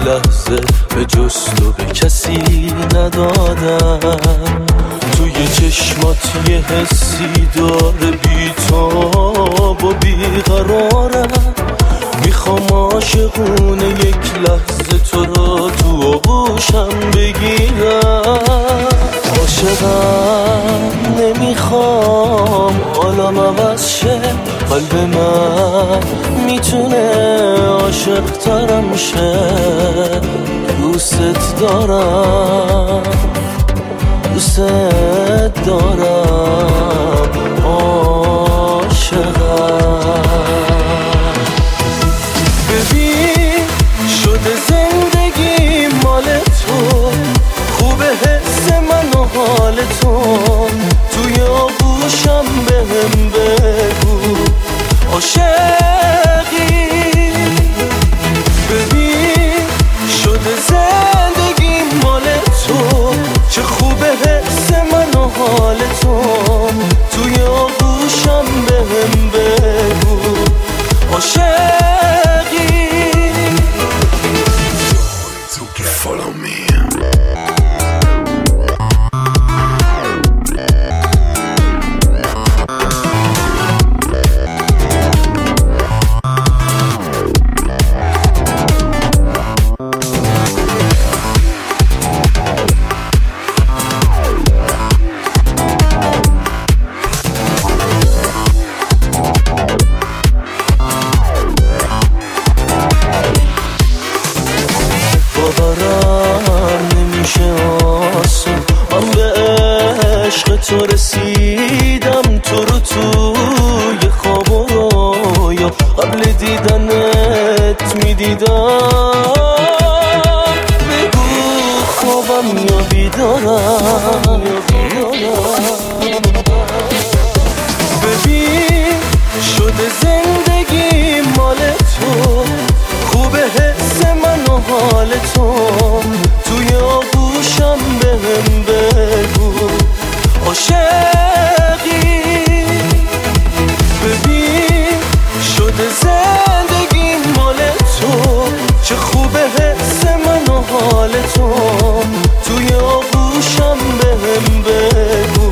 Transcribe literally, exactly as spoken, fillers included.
لحظه به جز تو به کسی ندادم. توی چشمات یه حسی داره بی‌تاب و بیقرارم. میخوام عاشقونه یک لحظه تو را تو آغوشم بگیرم. عاشقم نمیخوام حالم عوض شه، قلب من میتونه عاشق ترم شه. دوست دارم دوست دارم عاشقم. ببین شده زندگی مال تو، خوبه حس من و حال تو. توی آغوشم بهم بگو عاشقی. ببین شده زندگی مال تو، چه خوبه حس من و حال تو. توی آغوشم بهم بگو عاشقی. Follow me. باورم نمیشه آسون، من به عشق تو رسیدم. تو رو توی خواب و رویا قبل دیدنت میدیدم. بگو خوابم یا بیدارم. ببین شده زندگی مال تو، خوبه حس من و حال تو. توی آغوشم بهم بگو عاشقی. ببین شده زندگی مال تو، چه خوبه حس من و حال تو. توی آغوشم بهم بگو